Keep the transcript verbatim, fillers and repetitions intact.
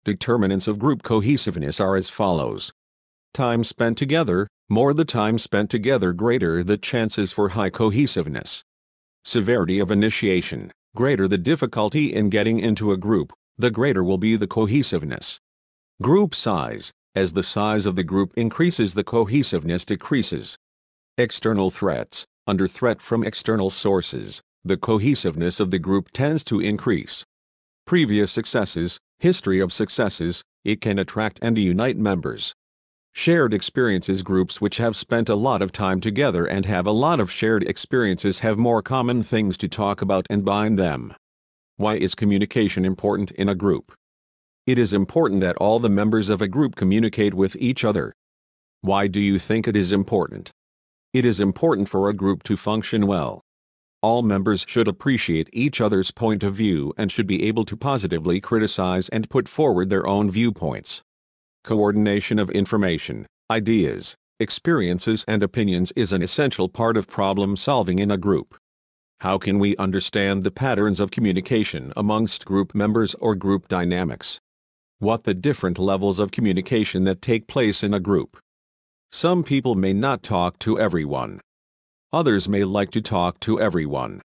Determinants of group cohesiveness are as follows. Time spent together. More the time spent together, greater the chances for high cohesiveness. Severity of initiation. Greater the difficulty in getting into a group, the greater will be the cohesiveness. Group size. As the size of the group increases, the cohesiveness decreases. External threats. Under threat from external sources, the cohesiveness of the group tends to increase. Previous successes. History of successes. It can attract and unite members. Shared experiences. Groups which have spent a lot of time together and have a lot of shared experiences have more common things to talk about and bind them. Why is communication important in a group? It is important that all the members of a group communicate with each other. Why do you think it is important? It is important for a group to function well. All members should appreciate each other's point of view and should be able to positively criticize and put forward their own viewpoints. Coordination of information, ideas, experiences and opinions is an essential part of problem solving in a group. How can we understand the patterns of communication amongst group members or group dynamics? What the different levels of communication that take place in a group? Some people may not talk to everyone. Others may like to talk to everyone.